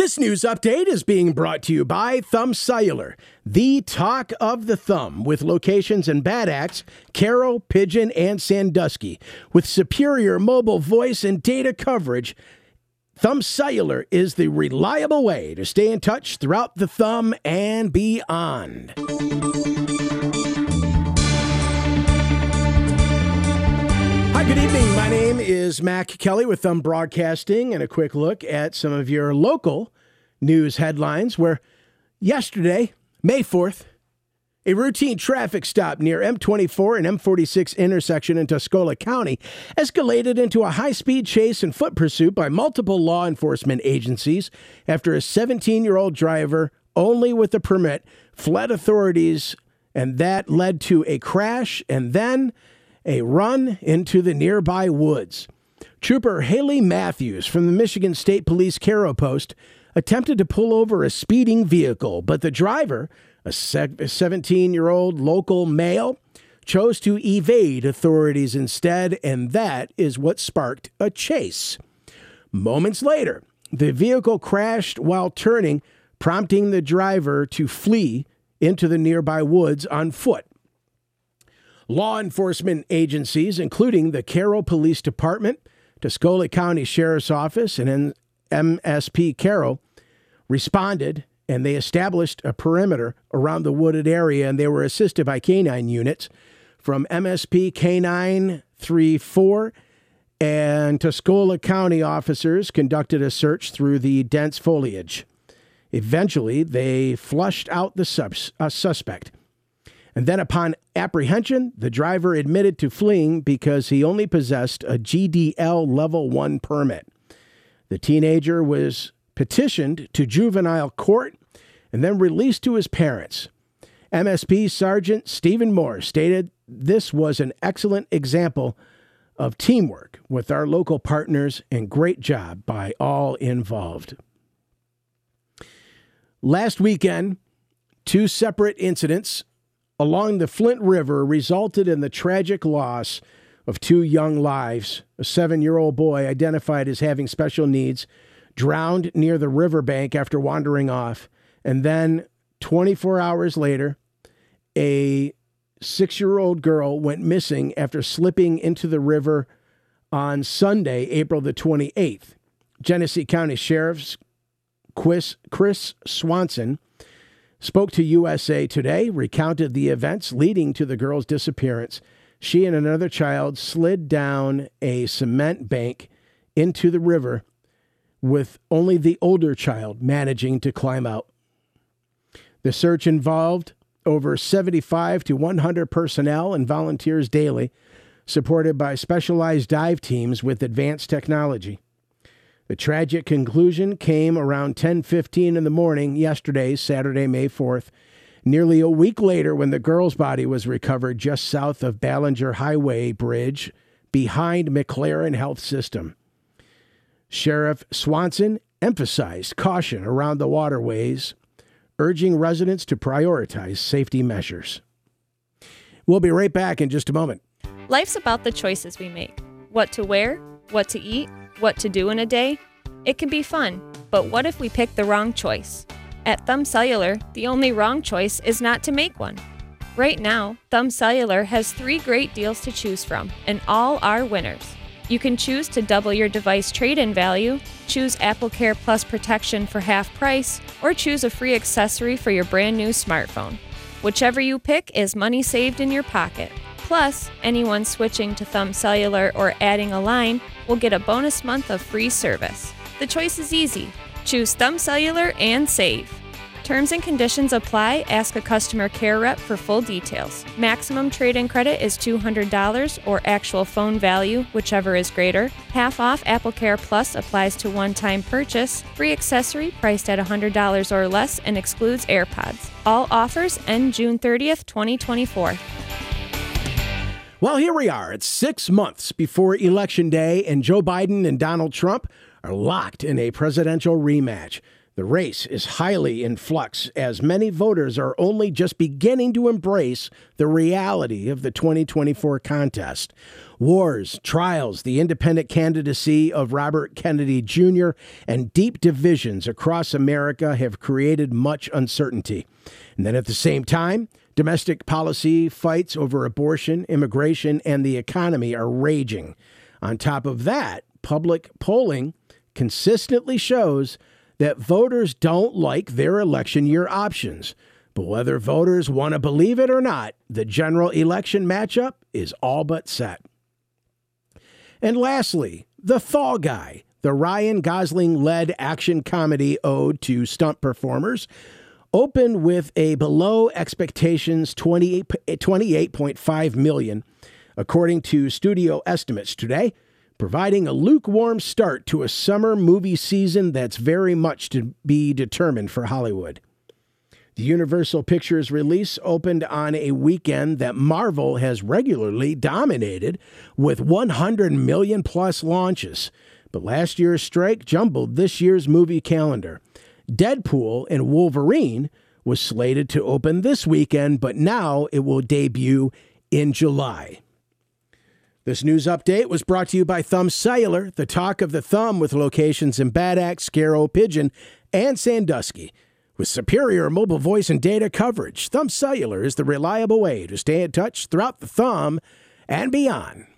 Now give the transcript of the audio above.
This news update is being brought to you by Thumb Cellular, the talk of the thumb, with locations in Bad Axe, Carroll, Pigeon, and Sandusky. With superior mobile voice and data coverage, Thumb Cellular is the reliable way to stay in touch throughout the thumb and beyond. Hi, good evening. My name is Mac Kelly with Thumb Broadcasting, and a quick look at some of your local news headlines, where yesterday, May 4th, a routine traffic stop near M24 and M46 intersection in Tuscola County escalated into a high-speed chase and foot pursuit by multiple law enforcement agencies after a 17-year-old driver, only with a permit, fled authorities, and that led to a crash and then a run into the nearby woods. Trooper Haley Matthews from the Michigan State Police Carroll Post attempted to pull over a speeding vehicle, but the driver, a 17-year-old local male, chose to evade authorities instead, and that is what sparked a chase. Moments later, the vehicle crashed while turning, prompting the driver to flee into the nearby woods on foot. Law enforcement agencies, including the Carroll Police Department, Tuscola County Sheriff's Office, and MSP Carroll, responded, and they established a perimeter around the wooded area, and they were assisted by canine units from MSP K9 34, and Tuscola County officers conducted a search through the dense foliage. Eventually, they flushed out the suspect. And then upon apprehension, the driver admitted to fleeing because he only possessed a GDL Level 1 permit. The teenager was petitioned to juvenile court and then released to his parents. MSP Sergeant Stephen Moore stated this was an excellent example of teamwork with our local partners and great job by all involved. Last weekend, two separate incidents along the Flint River resulted in the tragic loss of two young lives. A 7-year-old boy identified as having special needs drowned near the riverbank after wandering off. And then 24 hours later, a 6-year-old girl went missing after slipping into the river on Sunday, April the 28th. Genesee County Sheriff's Chris Swanson spoke to USA Today, recounted the events leading to the girl's disappearance. She and another child slid down a cement bank into the river, with only the older child managing to climb out. The search involved over 75 to 100 personnel and volunteers daily, supported by specialized dive teams with advanced technology. The tragic conclusion came around 10:15 in the morning yesterday, Saturday, May 4th, nearly a week later when the girl's body was recovered just south of Ballinger Highway Bridge behind McLaren Health System. Sheriff Swanson emphasized caution around the waterways, urging residents to prioritize safety measures. We'll be right back in just a moment. Life's about the choices we make. What to wear, what to eat, what to do in a day. It can be fun, but what if we pick the wrong choice? At Thumb Cellular, the only wrong choice is not to make one. Right now, Thumb Cellular has 3 great deals to choose from, and all are winners. You can choose to double your device trade-in value, choose AppleCare Plus protection for half price, or choose a free accessory for your brand new smartphone. Whichever you pick is money saved in your pocket. Plus, anyone switching to Thumb Cellular or adding a line will get a bonus month of free service. The choice is easy. Choose Thumb Cellular and save. Terms and conditions apply. Ask a customer care rep for full details. Maximum trade-in credit is $200 or actual phone value, whichever is greater. Half off AppleCare Plus applies to one-time purchase. Free accessory priced at $100 or less and excludes AirPods. All offers end June 30th, 2024. Well, here we are. It's 6 months before Election Day, and Joe Biden and Donald Trump are locked in a presidential rematch. The race is highly in flux as many voters are only just beginning to embrace the reality of the 2024 contest. Wars, trials, the independent candidacy of Robert Kennedy Jr., and deep divisions across America have created much uncertainty. And then at the same time, domestic policy fights over abortion, immigration, and the economy are raging. On top of that, public polling consistently shows that voters don't like their election year options. But whether voters want to believe it or not, the general election matchup is all but set. And lastly, The Fall Guy, the Ryan Gosling-led action comedy ode to stunt performers, opened with a below expectations $28.5 million, according to studio estimates today, providing a lukewarm start to a summer movie season that's very much to be determined for Hollywood. The Universal Pictures release opened on a weekend that Marvel has regularly dominated with 100 million plus launches. But last year's strike jumbled this year's movie calendar. Deadpool and Wolverine was slated to open this weekend, but now it will debut in July. This news update was brought to you by Thumb Cellular, the talk of the thumb, with locations in Bad Axe, Scarrow, Pigeon, and Sandusky. With superior mobile voice and data coverage, Thumb Cellular is the reliable way to stay in touch throughout the thumb and beyond.